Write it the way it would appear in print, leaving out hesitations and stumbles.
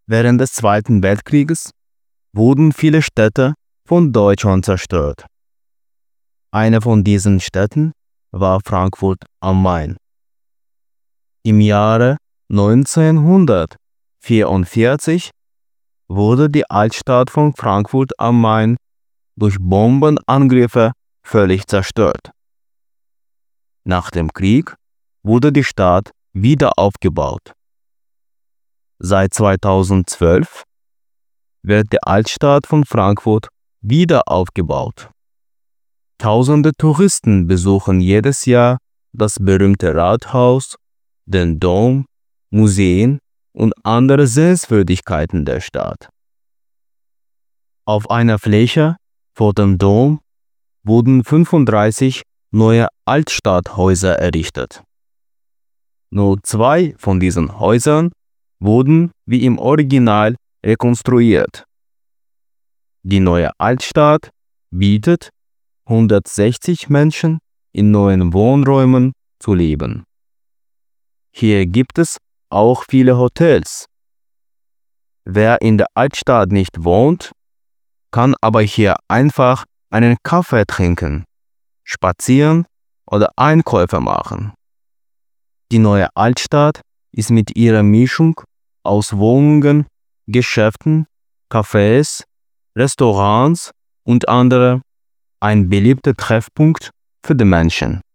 Während des Zweiten Weltkrieges wurden viele Städte von Deutschland zerstört. Eine von diesen Städten war Frankfurt am Main. Im Jahre 1944 wurde die Altstadt von Frankfurt am Main durch Bombenangriffe völlig zerstört. Nach dem Krieg wurde die Stadt wieder aufgebaut. Seit 2012 wird die Altstadt von Frankfurt wieder aufgebaut. Tausende Touristen besuchen jedes Jahr das berühmte Rathaus, den Dom, Museen und andere Sehenswürdigkeiten der Stadt. Auf einer Fläche vor dem Dom wurden 35 neue Altstadthäuser errichtet. Nur 2 von diesen Häusern wurden wie im Original rekonstruiert. Die neue Altstadt bietet 160 Menschen in neuen Wohnräumen zu leben. Hier gibt es auch viele Hotels. Wer in der Altstadt nicht wohnt, kann aber hier einfach einen Kaffee trinken, spazieren oder Einkäufe machen. Die neue Altstadt ist mit ihrer Mischung aus Wohnungen, Geschäften, Cafés, Restaurants und anderem ein beliebter Treffpunkt für die Menschen.